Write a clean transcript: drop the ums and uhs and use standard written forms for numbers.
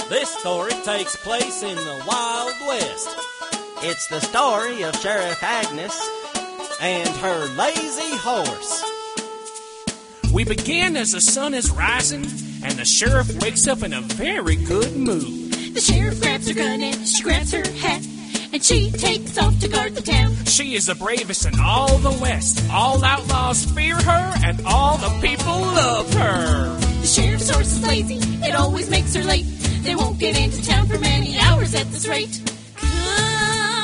This story takes place in the Wild West. It's the story of Sheriff Agnes and her lazy horse. We begin as the sun is rising, and the sheriff wakes up in a very good mood. The sheriff grabs her gun and she grabs her hat, and she takes off to guard the town. She is the bravest in all the West. All outlaws fear her, and all the people love her. The sheriff's horse is lazy, it always makes her late. They won't get into town for many hours at this rate. Come